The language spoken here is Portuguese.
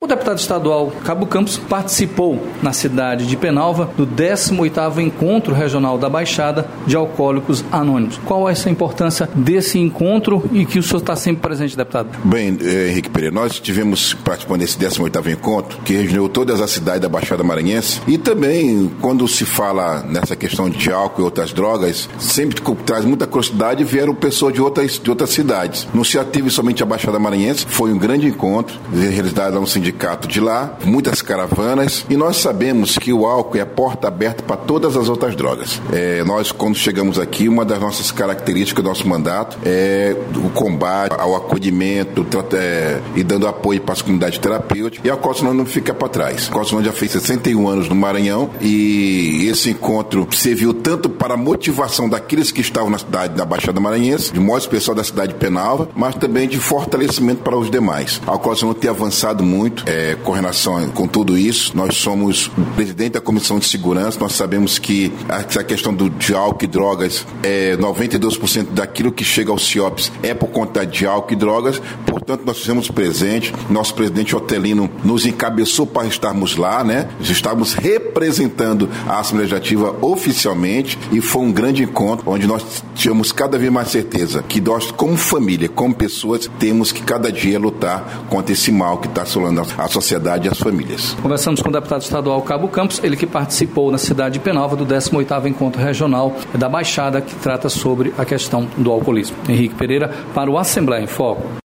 deputado estadual Cabo Campos participou na cidade de Penalva do 18º Encontro Regional da Baixada de Alcoólicos Anônimos. Qual é essa importância desse encontro e que o senhor está sempre presente, deputado? Bem, Henrique Pereira, nós tivemos participando desse 18º Encontro, que reuniu todas as cidades da Baixada Maranhense, e também, quando se fala nessa questão de álcool e outras drogas, sempre traz muita curiosidade, vieram pessoas de outras cidades. Não se ateve somente a Baixada Maranhense, foi um grande encontro, realizado a um sindicato de lá, muitas caravanas, e nós sabemos que o álcool é a porta aberta para todas as outras drogas. Nós, quando chegamos aqui, uma das nossas características do nosso mandato é o combate ao acolhimento e dando apoio para as comunidades terapêuticas, e a Alcoólicos Anônimos não fica para trás. A Alcoólicos Anônimos já fez 61 anos no Maranhão, e esse encontro serviu tanto para a motivação daqueles que estavam na cidade da Baixada Maranhense, de modo especial da cidade de Penalva, mas também de fortalecimento para os demais. A Alcoólicos Anônimos tem avançado muito com relação com tudo isso. Nós somos o presidente da Comissão de Segurança, nós sabemos que essa questão de álcool e drogas, 92% daquilo que chega aos CIOPs é por conta de álcool e drogas, portanto nós fizemos presente, nosso presidente Otelino nos encabeçou para estarmos lá, né? Estávamos representando a Assembleia Legislativa oficialmente, e foi um grande encontro onde nós tínhamos cada vez mais certeza que nós, como família, como pessoas, temos que cada dia lutar contra esse mal que está assolando a sociedade e as famílias. Conversamos com o deputado estadual Cabo Campos, ele que participou na cidade de Penalva do 18º Encontro Regional da Baixada, que trata sobre a questão do alcoolismo. Henrique Pereira, para o Assembleia em Foco.